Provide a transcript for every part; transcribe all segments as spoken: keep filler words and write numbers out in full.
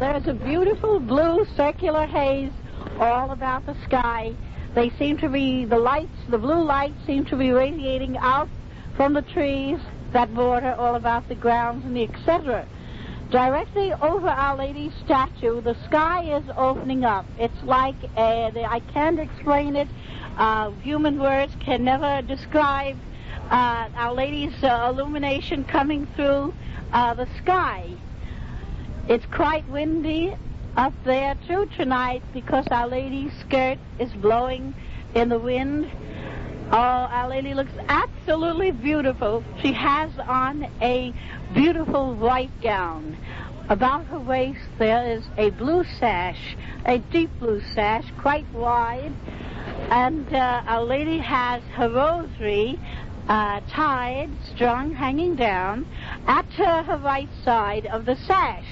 There's a beautiful blue circular haze all about the sky. They seem to be, the lights, the blue lights seem to be radiating out from the trees that border all about the grounds and the et cetera. Directly over Our Lady's statue, the sky is opening up. It's like, a, I can't explain it. Uh, human words can never describe uh, Our Lady's uh, illumination coming through uh, the sky. It's quite windy up there, too, tonight because Our Lady's skirt is blowing in the wind. Oh, Our Lady looks absolutely beautiful. She has on a beautiful white gown. About her waist there is a blue sash, a deep blue sash, quite wide. And uh, Our Lady has her rosary uh, tied, strung, hanging down at uh, her right side of the sash.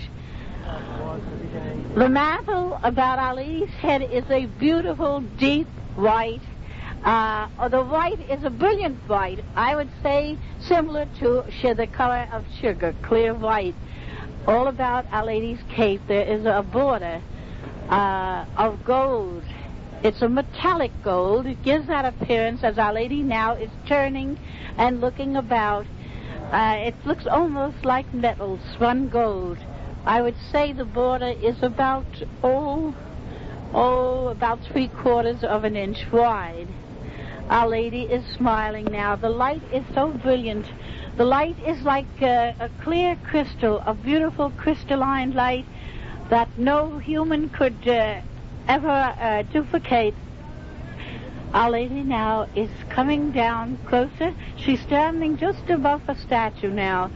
The mantle about Our Lady's head is a beautiful, deep white. Uh, the white is a brilliant white. I would say similar to sh- the color of sugar, clear white. All about Our Lady's cape there is a border uh, of gold. It's a metallic gold. It gives that appearance as Our Lady now is turning and looking about. Uh, it looks almost like metal, spun gold. I would say the border is about, oh, oh, about three quarters of an inch wide. Our Lady is smiling now. The light is so brilliant. The light is like uh, a clear crystal, a beautiful crystalline light that no human could uh, ever uh, duplicate. Our Lady now is coming down closer. She's standing just above the statue now.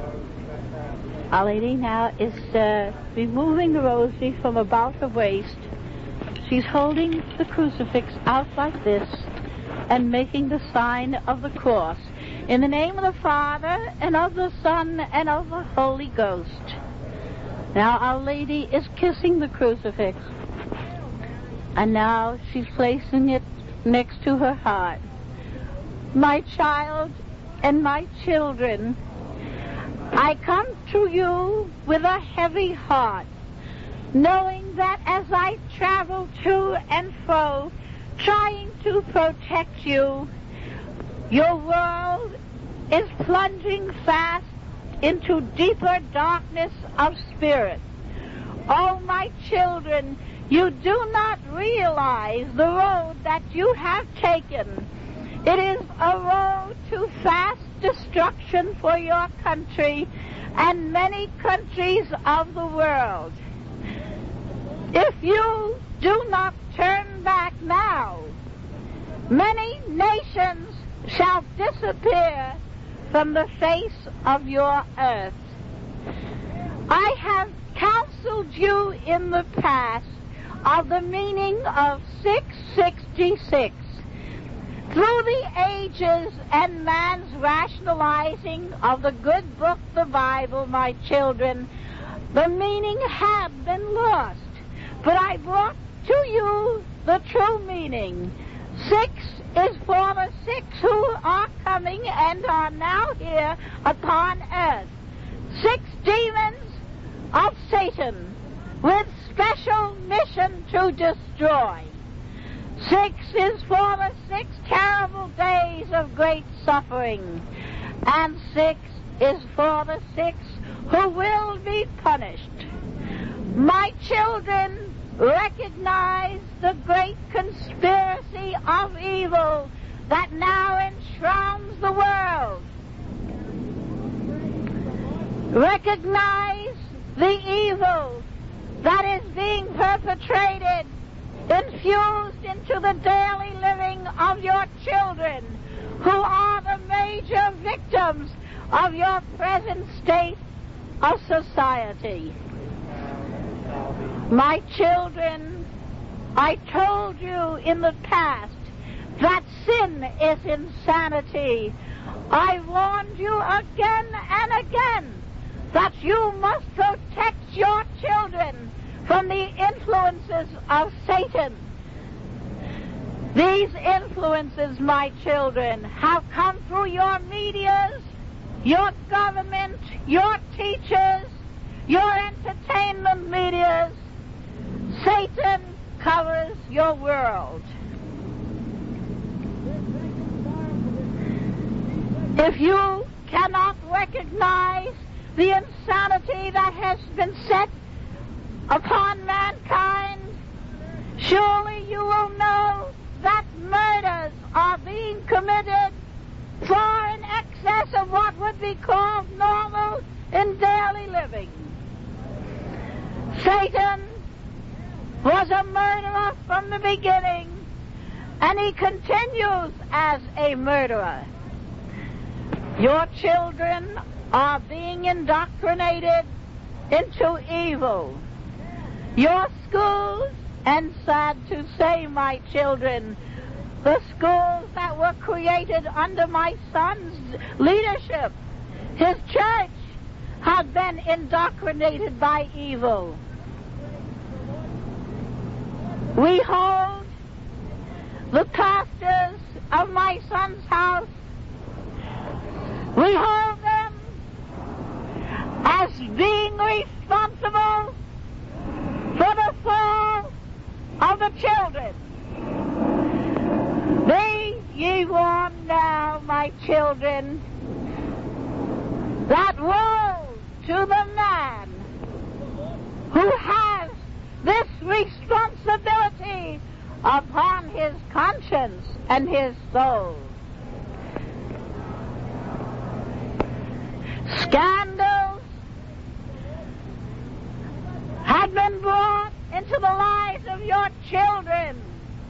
Our Lady now is uh, removing the rosary from about her waist. She's holding the crucifix out like this and making the sign of the cross. In the name of the Father, and of the Son, and of the Holy Ghost. Now Our Lady is kissing the crucifix. And now she's placing it next to her heart. My child and my children, I come to you with a heavy heart, knowing that as I travel to and fro, trying to protect you, your world is plunging fast into deeper darkness of spirit. Oh, my children, you do not realize the road that you have taken. It is a road to fast destruction for your country and many countries of the world. If you do not turn back now, many nations shall disappear from the face of your earth. I have counseled you in the past of the meaning of six sixty-six. Through the ages and man's rationalizing of the good book, the Bible, my children, the meaning had been lost. But I brought to you the true meaning. Six is for the six who are coming and are now here upon earth. Six demons of Satan with special mission to destroy. Six is for the six terrible days of great suffering. And six is for the six who will be punished. My children, recognize the great conspiracy of evil that now enshrouds the world. Recognize the evil that is being perpetrated, infused into the daily living of your children, who are the major victims of your present state of society. My children, I told you in the past that sin is insanity. I warned you again and again that you must protect your children from the influences of Satan. These influences, my children, have come through your medias, your government, your teachers, your entertainment media, Satan covers your world. If you cannot recognize the insanity that has been set upon mankind, surely you will know that murders are being committed far in excess of what would be called normal in daily living. Satan was a murderer from the beginning, and he continues as a murderer. Your children are being indoctrinated into evil. Your schools, and sad to say, my children, the schools that were created under my son's leadership, his church, have been indoctrinated by evil. We hold the pastors of my son's house, we hold them as being responsible for the fall of the children. Be ye warned now, my children, that woe to the man who has this responsibility upon his conscience and his soul. Scandals had been brought into the lives of your children.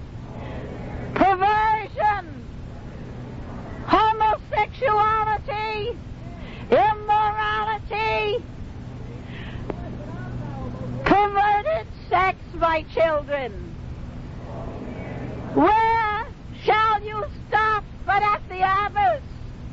Perversion, homosexuality, immorality, perverted sex, my children. Where shall you stop but at the abyss?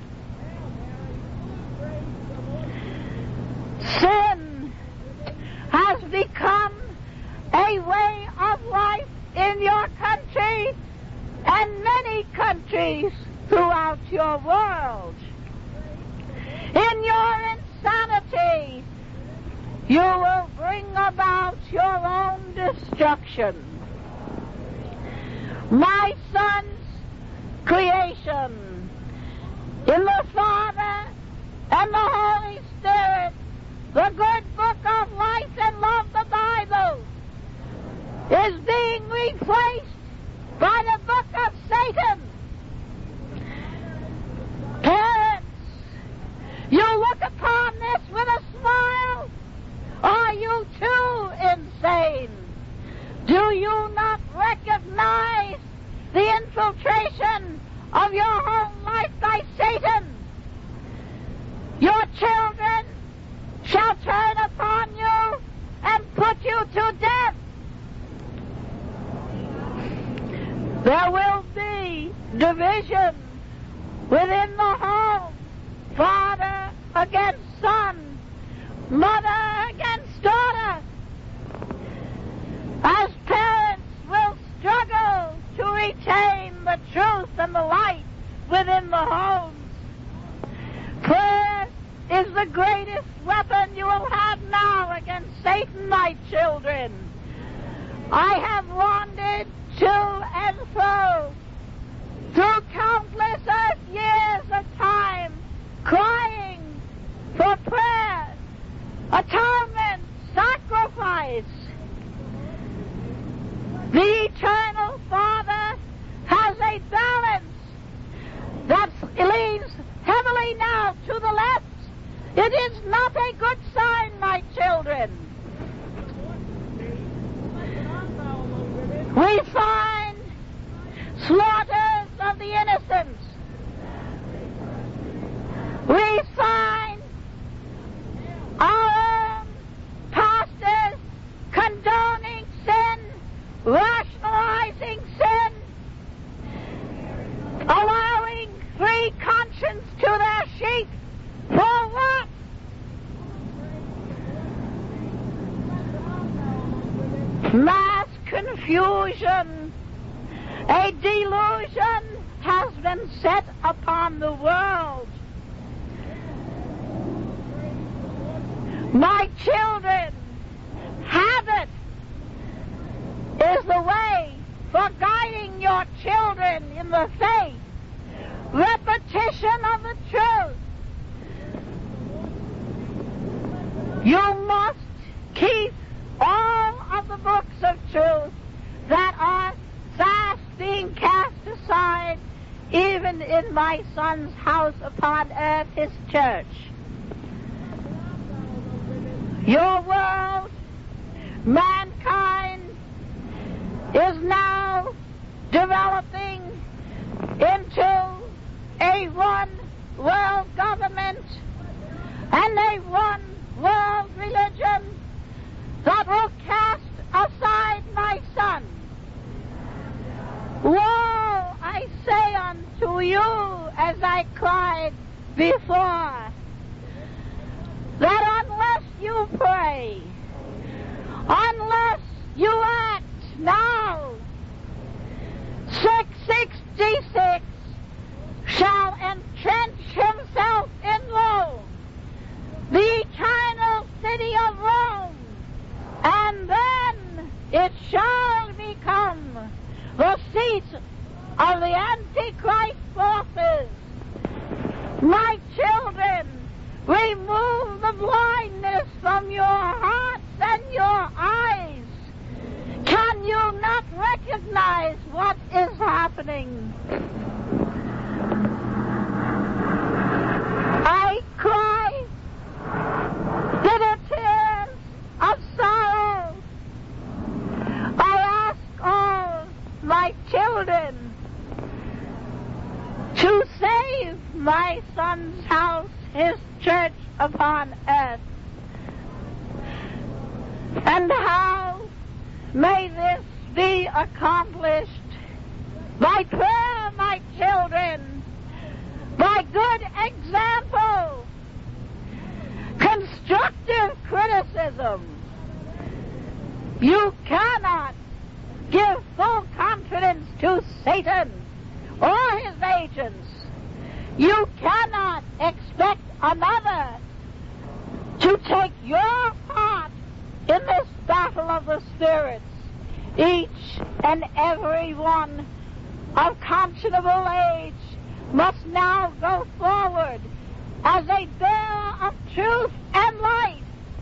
Sin has become a way of life in your country and many countries throughout your world. In your insanity, you will bring about your own destruction. My son's creation, in the Father and the Holy Spirit, the good book of life and love, the Bible, is being replaced by the book of Satan. Parents, you look upon this with a smile. Are you too insane? Do you not recognize the infiltration of your home life by Satan? Your children shall turn upon you and put you to death. There will be division within the home, father against son, mother against daughter, as parents will struggle to retain the truth and the light within the homes. Prayer is the greatest weapon you will have now against Satan, my children. I have wandered to and fro through countless earth years of time, crying for prayer, atonement, sacrifice. The Eternal Father has a balance that leans heavily now to the left. It is not a good sign, my children. We find slaughters of the innocents. We find our own pastors condoning sin, rationalizing sin, allowing free conscience to their sheep. For what? Mass confusion, a delusion has been set upon the world. My children, habit from the faith, repetition of the truth. You must keep all of the books of truth that are fast being cast aside, even in my Son's house upon earth, his church. Your world, mankind, is now developing into a one world government and a one world religion that will cast aside my Son. Woe, I say unto you, as I cried before, that unless you pray, unless you act now, six sixty-six shall entrench himself in Rome, the eternal city of Rome, and then it shall become the seat of the Antichrist forces. My children, remove the blindness from your hearts and your eyes. Can you not recognize what is happening? I cry bitter tears of sorrow. I ask all my children to save my Son's house, his church upon earth. And how may this be accomplished? By prayer, my children, by good example, constructive criticism. You cannot give full confidence to Satan or his agents. You cannot expect another to take your part in this battle of the spirits. Each and every one of conscionable age must now go forward as a bearer of truth and light.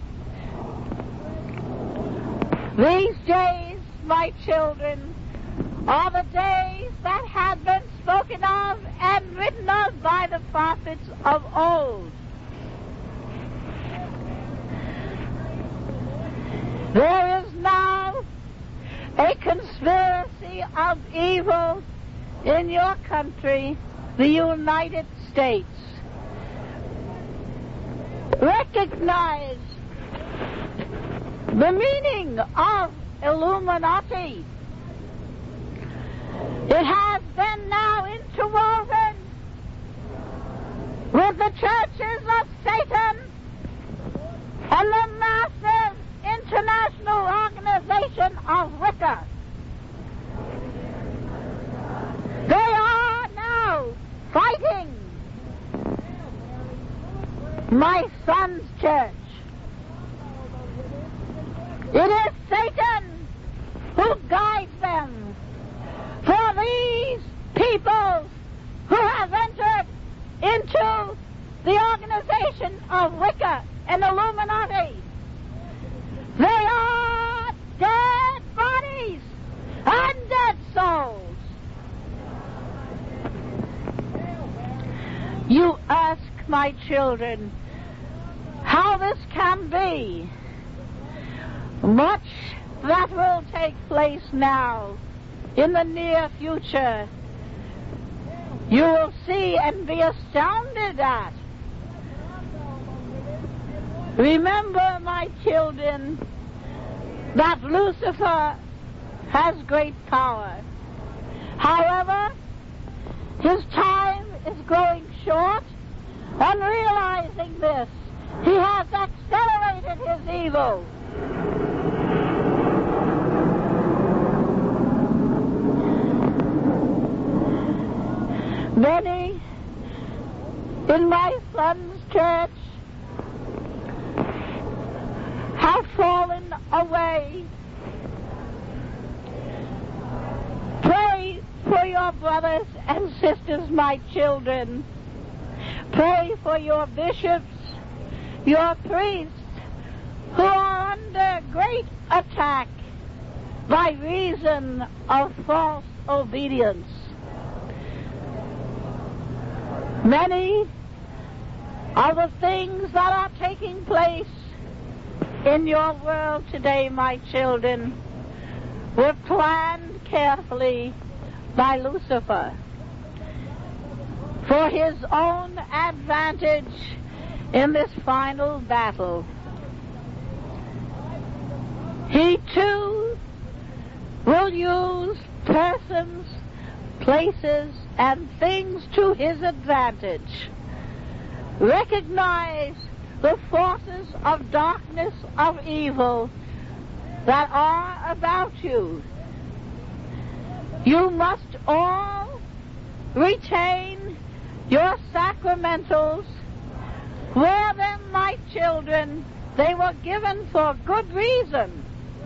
These days, my children, are the days that have been spoken of and written of by the prophets of old. There is now a conspiracy of evil in your country, the United States. Recognize the meaning of Illuminati. It has been now interwoven with the churches of Satan and the massive international organization of Wicca. They are now fighting my Son's church. It is Satan who guides them. For these people who have entered into the organization of Wicca and Illuminati, they are dead bodies and dead souls. You ask, my children, how this can be. Much that will take place now in the near future, you will see and be astounded at. Remember, my children, that Lucifer has great power. However, his time is growing short, and realizing this, he has accelerated his evil. Many in my Son's church have fallen away. Pray for your your brothers and sisters, my children. Pray for your bishops, your priests, who are under great attack by reason of false obedience. Many of the things that are taking place in your world today, my children, were planned carefully by Lucifer for his own advantage in this final battle. He too will use persons, places, and things to his advantage. Recognize the forces of darkness, of evil that are about you. You must all retain your sacramentals. Wear them, my children. They were given for good reason.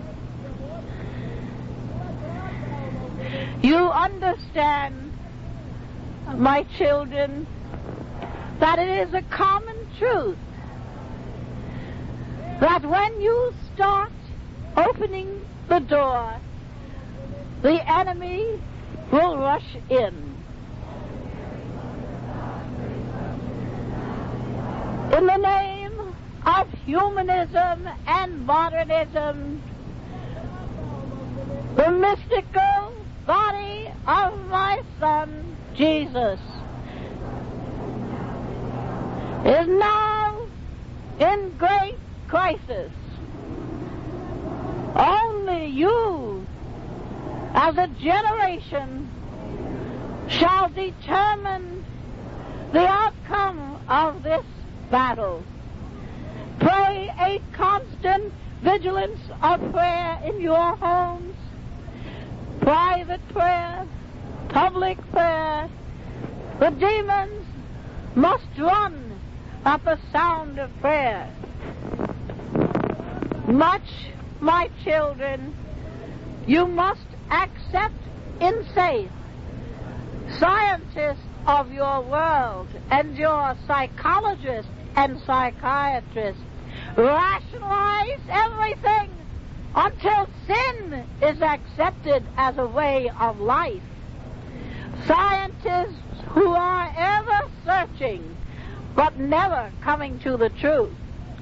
You understand, my children, that it is a common truth that when you start opening the door, the enemy will rush in. In the name of humanism and modernism, the mystical body of my Son, Jesus, is now in great crisis. Only you, as a generation, shall determine the outcome of this battle. Pray a constant vigilance of prayer in your homes, private prayer, public prayer. The demons must run at the sound of prayer. Much, my children, you must accept in faith scientists of your world and your psychologists and psychiatrists. Rationalize everything until sin is accepted as a way of life. Scientists who are ever searching but never coming to the truth.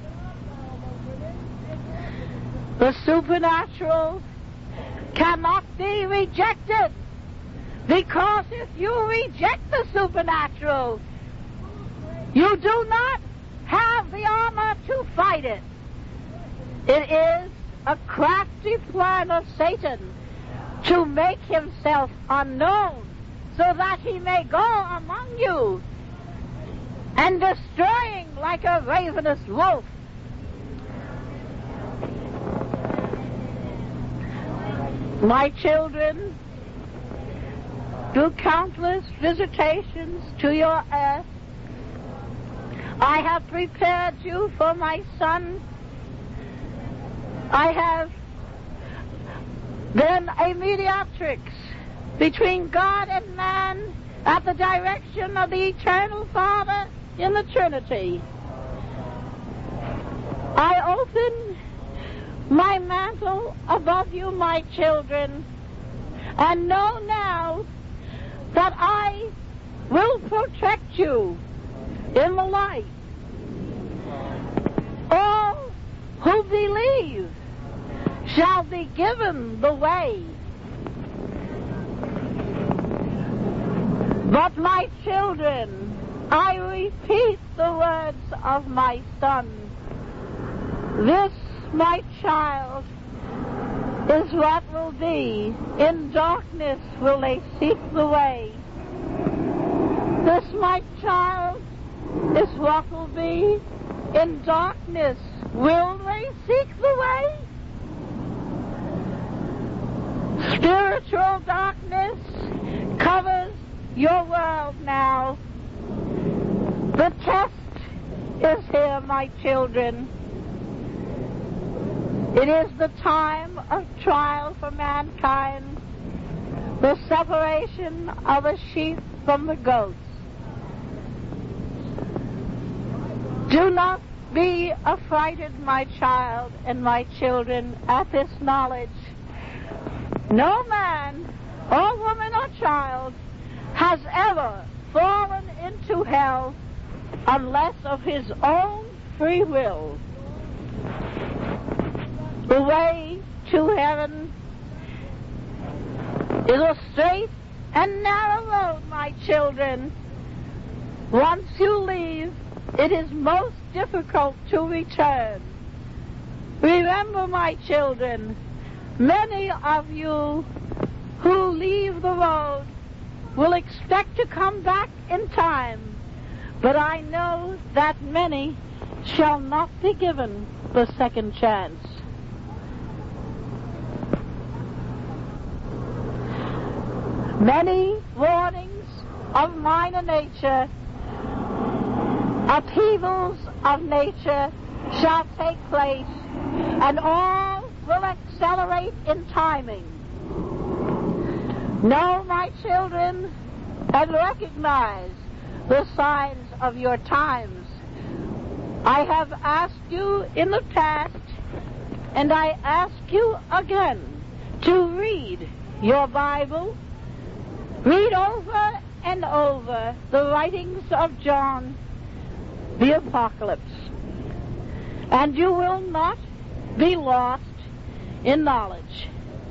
The supernatural cannot be rejected, because if you reject the supernatural, you do not have the armor to fight it. It is a crafty plan of Satan to make himself unknown so that he may go among you and destroying like a ravenous wolf. My children, through countless visitations to your earth, I have prepared you for my Son. I have been a mediatrix between God and man at the direction of the Eternal Father in the Trinity. I open my mantle above you, my children, and know now that I will protect you in the light. All who believe shall be given the way. But my children, I repeat the words of my Son. This, my child, is what will be. In darkness will they seek the way. This, my child, is what will be. In darkness will they seek the way. Spiritual darkness covers your world now. The test is here, my children. It is the time of trial for mankind. the separation of the sheep from the goats. Do not be affrighted, my child and my children, at this knowledge. No man or woman or child has ever fallen into hell unless of his own free will. The way to heaven is a straight and narrow road, my children. Once you leave, it is most difficult to return. Remember, my children, many of you who leave the road will expect to come back in time, but I know that many shall not be given the second chance. Many warnings of minor nature, upheavals of nature shall take place, and all will accelerate in timing. Know, my children, and recognize the signs of your times. I have asked you in the past, and I ask you again, to read your Bible. Read over and over the writings of John, the Apocalypse, and you will not be lost in knowledge.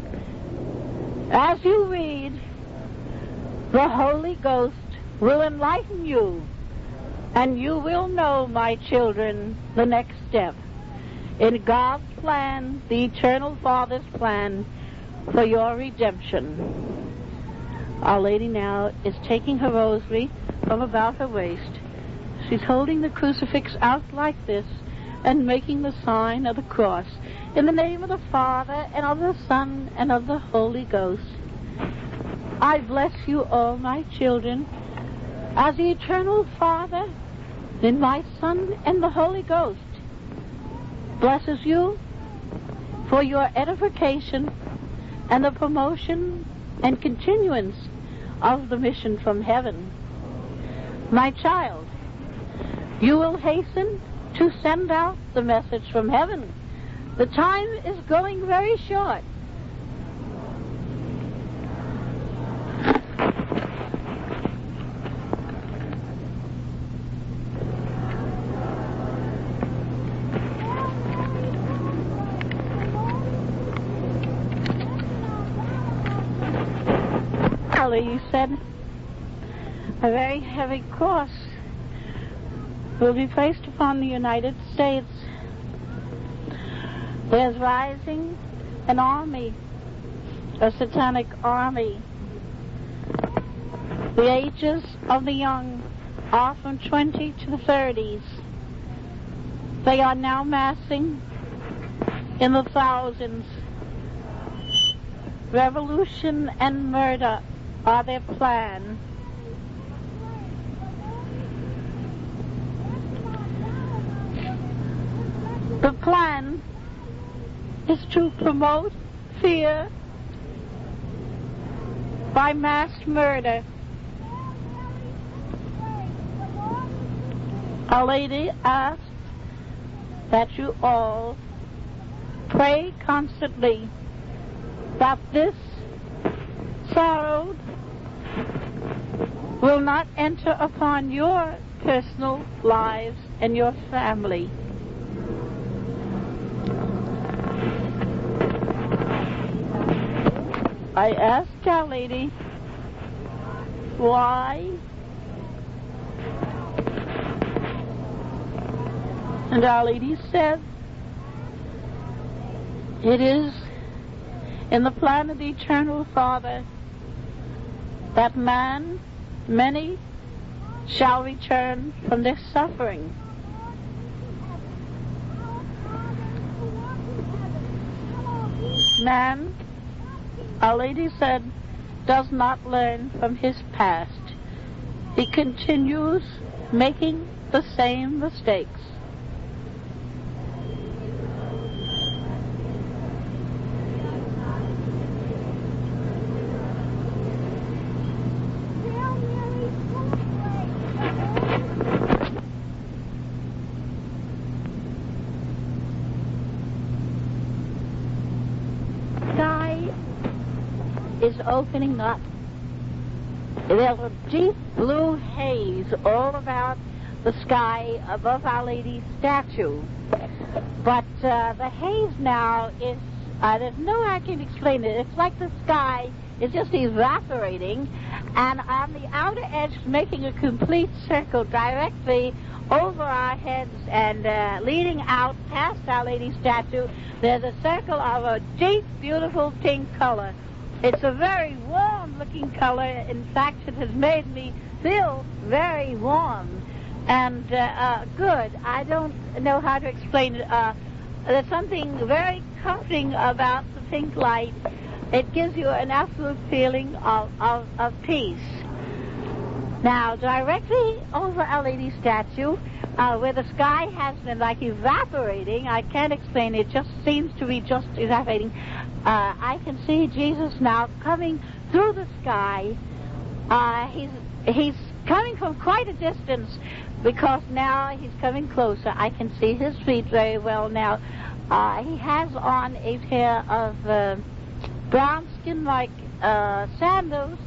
As you read, the Holy Ghost will enlighten you, and you will know, my children, the next step in God's plan, the Eternal Father's plan for your redemption. Our Lady now is taking her rosary from about her waist. She's holding the crucifix out like this and making the sign of the cross. In the name of the Father, and of the Son, and of the Holy Ghost. I bless you all, my children, as the Eternal Father, in my Son, and the Holy Ghost blesses you for your edification and the promotion and continuance of the mission from heaven. My child, you will hasten to send out the message from heaven. The time is going very short. You said a very heavy cross will be placed upon the United States. There's rising an army, a satanic army. The ages of the young are from twenty to the thirties. They are now massing in the thousands. Revolution and murder are their plan. The plan is to promote fear by mass murder. Our Lady asks that you all pray constantly that this sorrow will not enter upon your personal lives and your family. I asked Our Lady why, and Our Lady said, it is in the plan of the Eternal Father that man, many, shall return from this suffering. Man, Our Lady said, does not learn from his past. He continues making the same mistakes. is opening up. There's a deep blue haze all about the sky above Our Lady's statue. But uh, the haze now is, uh, there's no way I can explain it. It's like the sky is just evaporating, and on the outer edge, making a complete circle directly over our heads and uh, leading out past Our Lady's statue, there's a circle of a deep, beautiful pink color. It's a very warm-looking color. In fact, it has made me feel very warm and uh, uh, good. I don't know how to explain it. Uh, there's something very comforting about the pink light. It gives you an absolute feeling of, of, of peace. Now, directly over Our Lady's statue, uh, where the sky has been like evaporating, I can't explain it, it just seems to be just evaporating. Uh, I can see Jesus now coming through the sky. Uh, he's, he's coming from quite a distance because now he's coming closer. I can see his feet very well now. Uh, he has on a pair of uh, brown skin-like uh, sandals,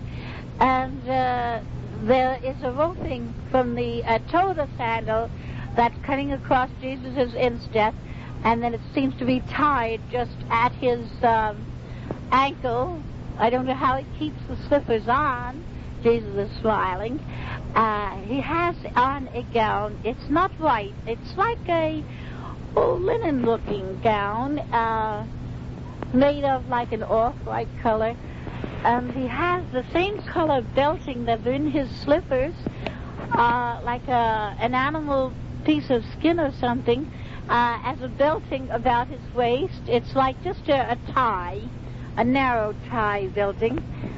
and uh, there is a roping from the uh, toe of the sandal that's cutting across Jesus' instep, and then it seems to be tied just at his um, ankle. I don't know how he keeps the slippers on. Jesus is smiling. Uh, he has on a gown. It's not white. It's like a oh, linen-looking gown uh, made of like an off-white color. And he has the same color belting that's in his slippers, uh, like a, an animal piece of skin or something, uh, as a belting about his waist. It's like just a, a tie, a narrow tie belting.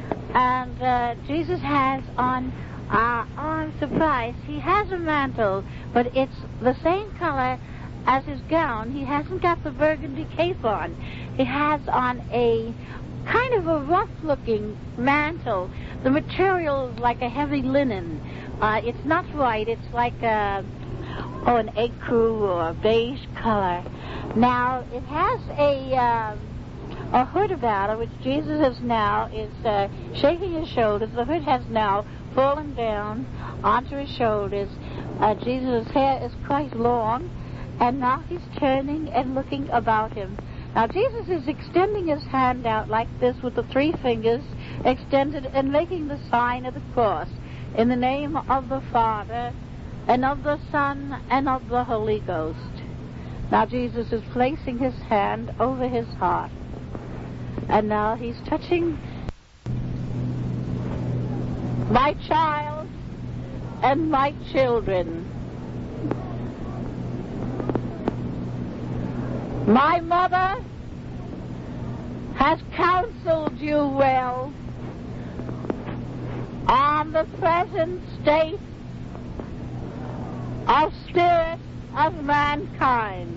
And uh, Jesus has on, uh, oh, I'm surprised, he has a mantle, but it's the same color as his gown. He hasn't got the burgundy cape on. He has on a kind of a rough-looking mantle. The material is like a heavy linen. Uh, it's not white. It's like a, oh, an ecru or a beige color. Now, it has a uh, a hood about it, which Jesus is now is uh, shaking his shoulders. The hood has now fallen down onto his shoulders. Uh, Jesus' hair is quite long, and now he's turning and looking about him. Now, Jesus is extending his hand out like this with the three fingers extended and making the sign of the cross in the name of the Father and of the Son and of the Holy Ghost. Now, Jesus is placing his hand over his heart. And now he's touching my child and my children. My mother has counseled you well on the present state of spirit of mankind.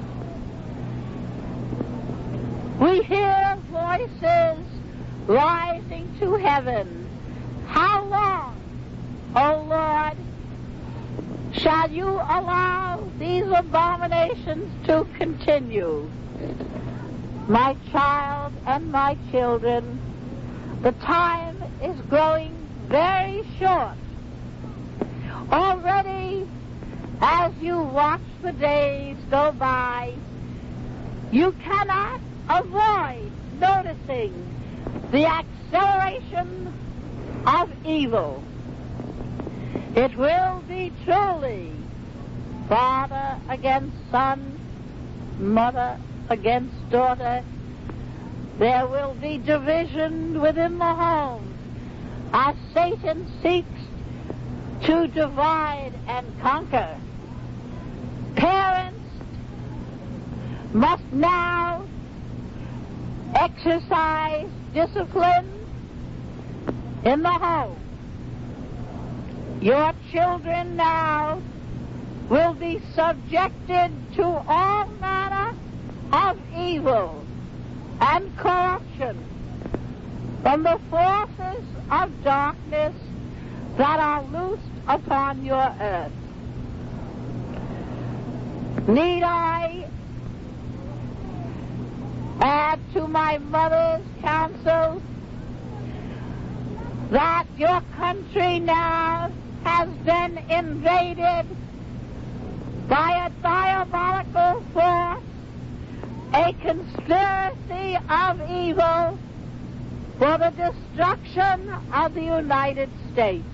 We hear voices rising to heaven. How long, O Lord, shall you allow these abominations to continue? My child and my children, the time is growing very short. Already, as you watch the days go by, you cannot avoid noticing the acceleration of evil. It will be truly father against son, mother against daughter. There will be division within the home as Satan seeks to divide and conquer. Parents must now exercise discipline in the home. Your children now will be subjected to all manner of evil and corruption from the forces of darkness that are loosed upon your earth. Need I add to my mother's counsel that your country now has been invaded by a diabolical force, a conspiracy of evil for the destruction of the United States.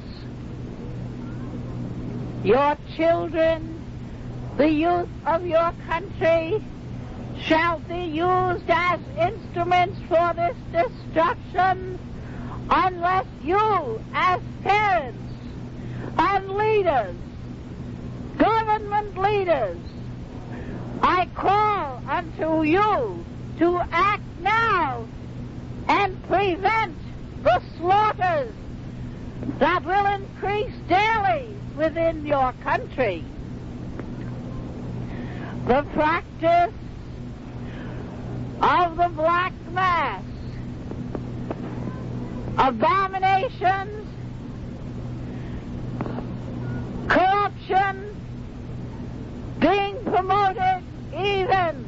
Your children, the youth of your country, shall be used as instruments for this destruction unless you, as parents and leaders, government leaders, I call unto you to act now and prevent the slaughters that will increase daily within your country. The practice of the black mass, abominations, corruption being promoted even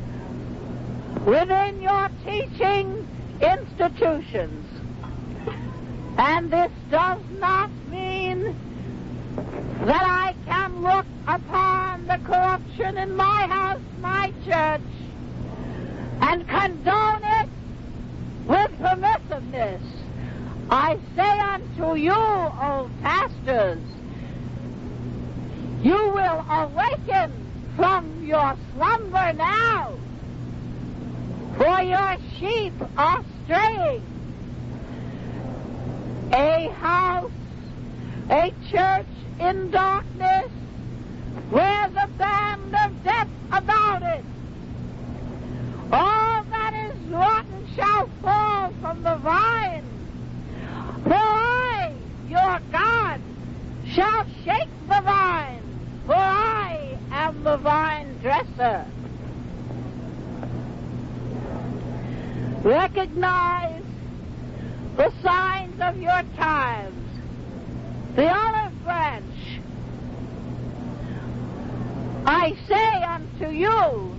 within your teaching institutions. And this does not mean that I can look upon the corruption in my house, my church, and condone it with permissiveness. I say unto you, old pastors, you will awaken from your slumber now, for your sheep are straying. A house, a church in darkness, wears a band of death about it. All that is rotten shall fall from the vine. For I, your God, shall shake the vine, for I am the vine dresser. Recognize the signs of your times. The olive branch. I say unto you,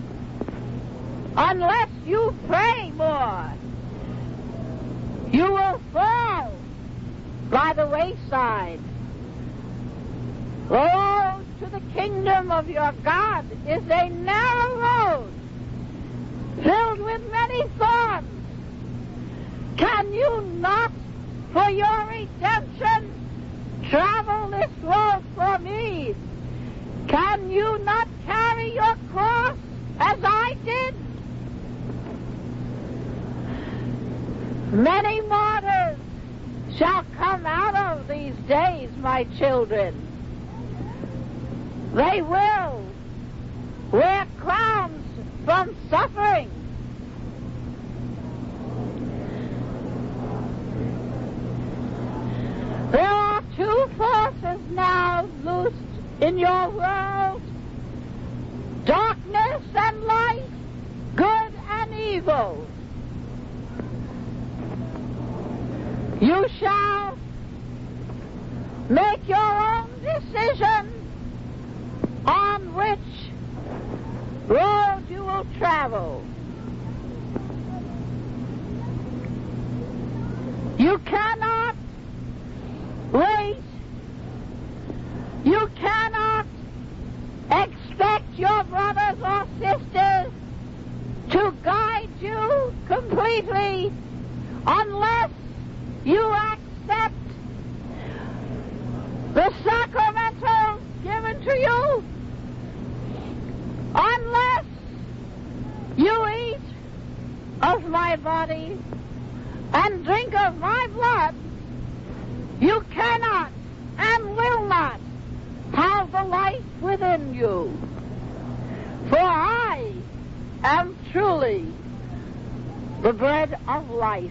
unless you pray more, you will fall by the wayside. The road to the kingdom of your God is a narrow road, filled with many thorns. Can you not, for your redemption, travel this road for me? Can you not carry your cross as I did? Many martyrs shall come out of these days, my children. They will wear crowns from suffering. There are two forces now loosed in your world, darkness and light, good and evil. You shall make your own decision on which road you will travel. You cannot wait. You cannot expect your brothers or sisters to guide you completely unless you accept the sacramentals given to you, unless you eat of my body and drink of my blood. You cannot and will not have the life within you. For I am truly the bread of life.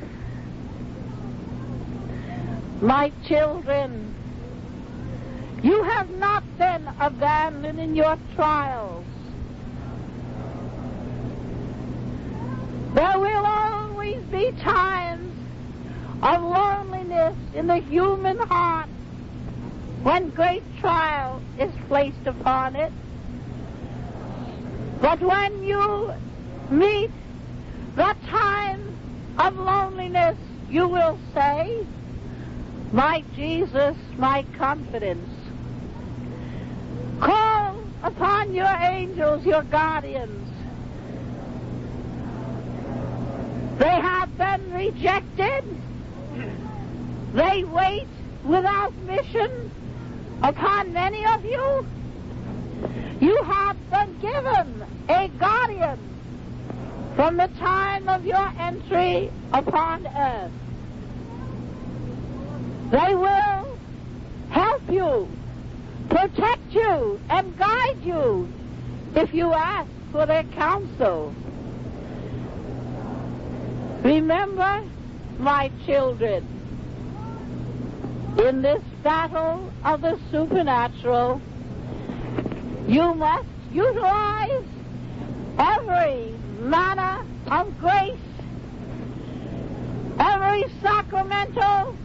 My children, you have not been abandoned in your trials. There will always be times of loneliness in the human heart when great trial is placed upon it. But when you meet the time of loneliness, you will say, my Jesus, my confidence. Call upon your angels, your guardians. They have been rejected. They wait without mission upon many of you. You have been given a guardian from the time of your entry upon earth. They will help you, protect you, and guide you if you ask for their counsel. Remember, my children, in this battle of the supernatural, you must utilize every manner of grace, every sacramental.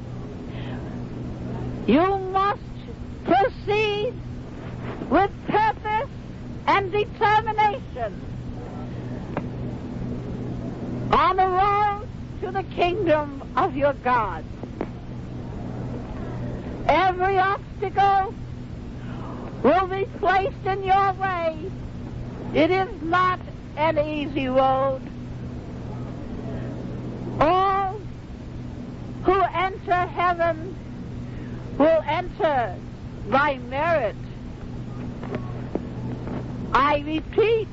You must proceed with purpose and determination on the road to the kingdom of your God. Every obstacle will be placed in your way. It is not an easy road. All who enter heaven will enter by merit. I repeat,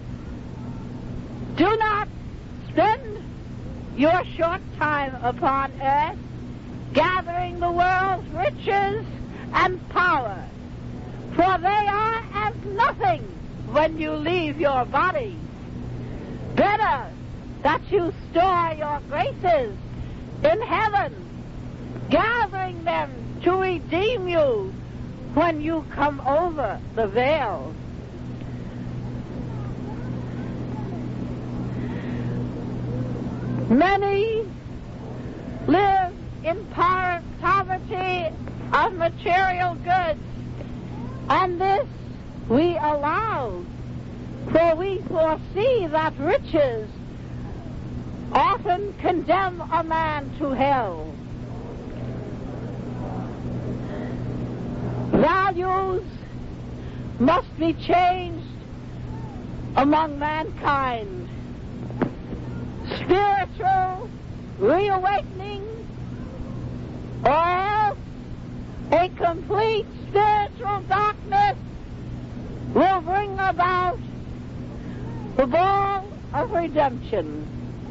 do not spend your short time upon earth gathering the world's riches and power, for they are as nothing when you leave your body. Better that you store your graces in heaven, gathering them to redeem you when you come over the veil. Many live in par- poverty of material goods, and this we allow, for we foresee that riches often condemn a man to hell. Values must be changed among mankind. Spiritual reawakening, or else a complete spiritual darkness will bring about the ball of redemption.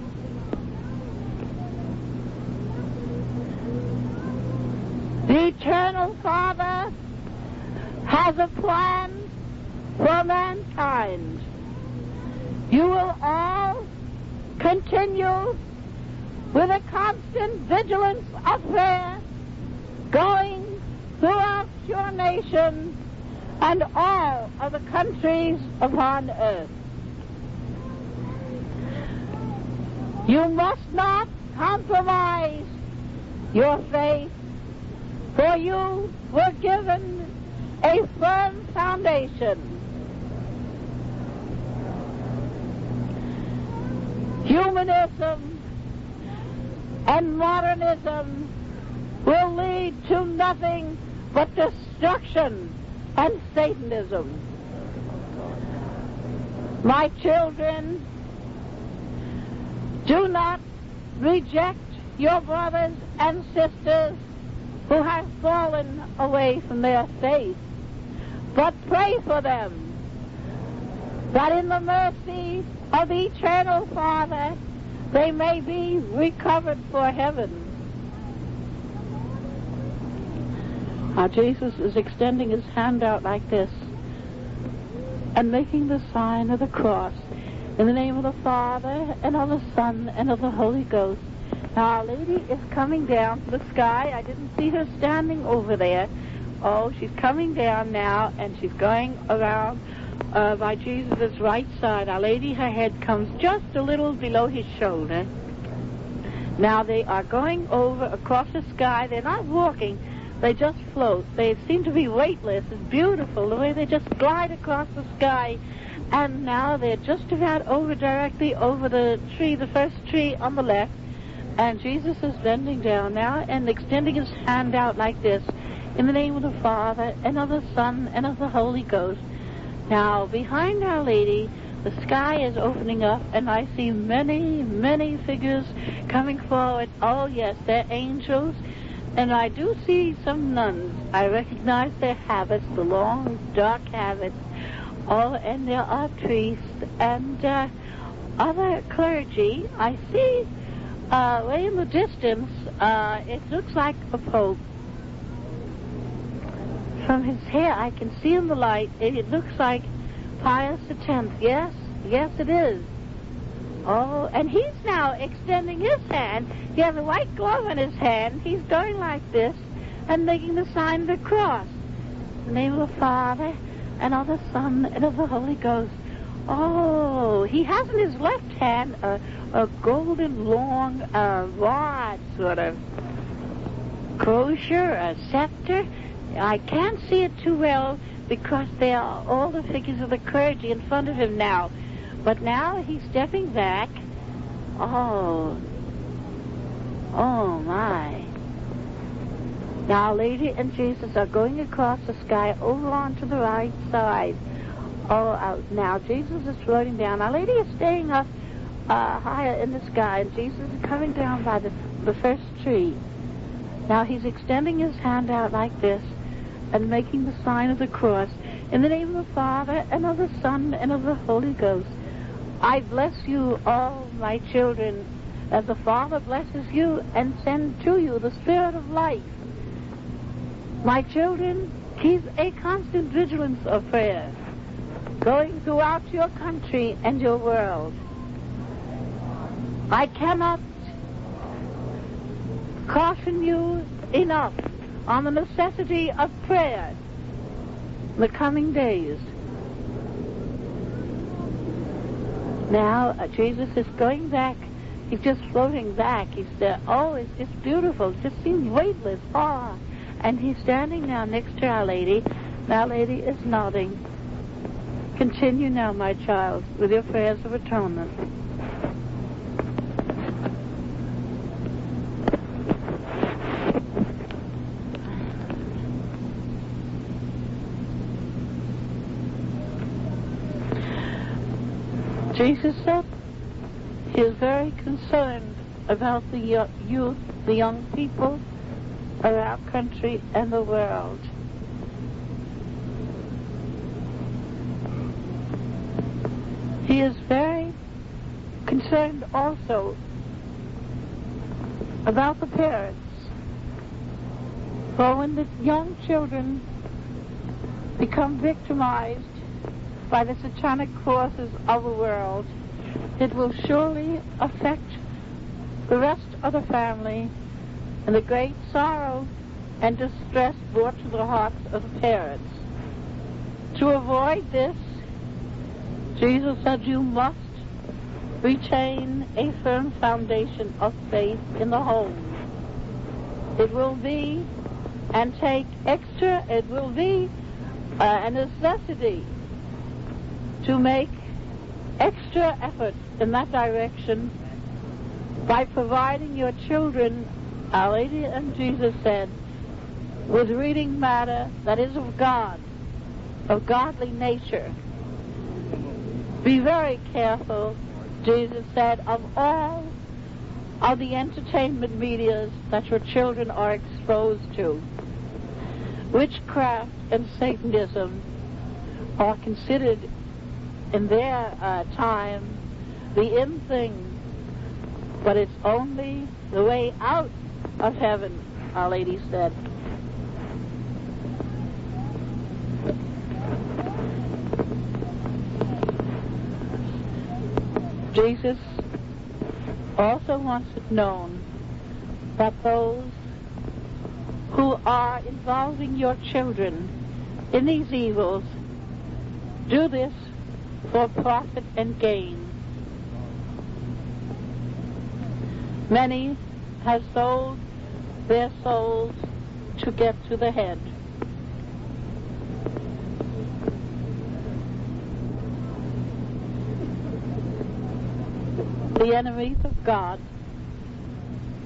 The Eternal Father has a plan for mankind. You will all continue with a constant vigilance of prayer going throughout your nation and all of the countries upon earth. You must not compromise your faith, for you were given a firm foundation. Humanism and modernism will lead to nothing but destruction and Satanism. My children, do not reject your brothers and sisters who have fallen away from their faith, but pray for them, that in the mercy of the Eternal Father they may be recovered for heaven. Now Jesus is extending his hand out like this and making the sign of the cross in the name of the Father and of the Son and of the Holy Ghost. Now Our Lady is coming down from the sky. I didn't see her standing over there. Oh, she's coming down now, and she's going around uh, by Jesus' right side. Our Lady, her head comes just a little below his shoulder. Now they are going over across the sky. They're not walking. They just float. They seem to be weightless. It's beautiful the way they just glide across the sky. And now they're just about over, directly over the tree, the first tree on the left. And Jesus is bending down now and extending his hand out like this. In the name of the Father, and of the Son, and of the Holy Ghost. Now, behind Our Lady, the sky is opening up, and I see many, many figures coming forward. Oh, yes, they're angels. And I do see some nuns. I recognize their habits, the long, dark habits. Oh, and there are priests and uh, other clergy. I see, uh, way in the distance, uh, it looks like a pope. From his hair, I can see in the light, it, it looks like Pius the tenth. Yes, yes it is. Oh, and he's now extending his hand. He has a white glove in his hand. He's going like this and making the sign of the cross. In the name of the Father, and of the Son, and of the Holy Ghost. Oh, he has in his left hand a, a golden long uh, rod, sort of crosier, a scepter. I can't see it too well because there are all the figures of the clergy in front of him now. But now he's stepping back. Oh. Oh, my. Now, Our Lady and Jesus are going across the sky over onto the right side. Oh, uh, now Jesus is floating down. Our Lady is staying up uh, higher in the sky, and Jesus is coming down by the, the first tree. Now he's extending his hand out like this and making the sign of the cross. In the name of the Father, and of the Son, and of the Holy Ghost. I bless you, all my children, as the Father blesses you and sends to you the Spirit of life. My children, keep a constant vigilance of prayer, going throughout your country and your world. I cannot caution you enough on the necessity of prayer in the coming days. Now, uh, Jesus is going back. He's just floating back. He's there. Oh, it's just beautiful. It just seems weightless. Oh. And he's standing now next to Our Lady. And Our Lady is nodding. Continue now, my child, with your prayers of atonement. Jesus said he is very concerned about the youth, the young people of our country and the world. He is very concerned also about the parents. For when the young children become victimized by the satanic forces of the world, it will surely affect the rest of the family, and the great sorrow and distress brought to the hearts of the parents. To avoid this, Jesus said you must retain a firm foundation of faith in the home. It will be, and take extra, it will be uh, a necessity to make extra effort in that direction by providing your children, Our Lady and Jesus said, with reading matter that is of God, of godly nature. Be very careful, Jesus said, of all of the entertainment medias that your children are exposed to. Witchcraft and Satanism are considered in their uh, time the in thing, but it's only the way out of heaven, Our Lady said. Jesus also wants it known that those who are involving your children in these evils do this for profit and gain. Many have sold their souls to get to the head. The enemies of God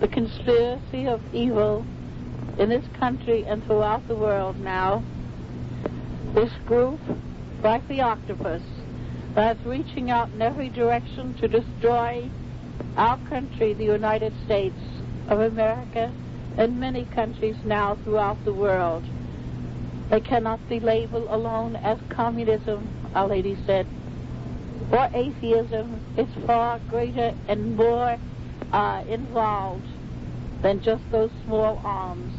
the conspiracy of evil in this country and throughout the world now. This group, like the octopus, that's reaching out in every direction to destroy our country, the United States of America, and many countries now throughout the world. They cannot be labeled alone as communism, Our Lady said, or atheism. It's far greater and more uh, involved than just those small arms.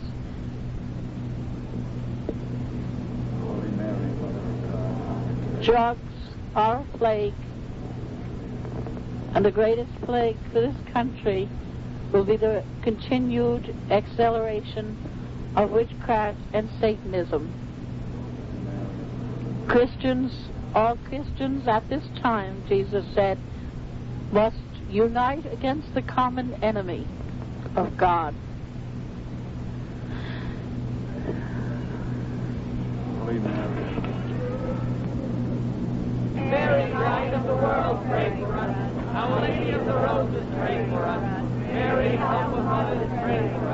Drugs are a plague, and the greatest plague for this country will be the continued acceleration of witchcraft and Satanism. Christians, all Christians at this time, Jesus said, must unite against the common enemy of God. Holy Mary. Mary, Light of the World, pray for us. Our Lady of the Roses, pray for us. Mary, help of mothers, pray for us.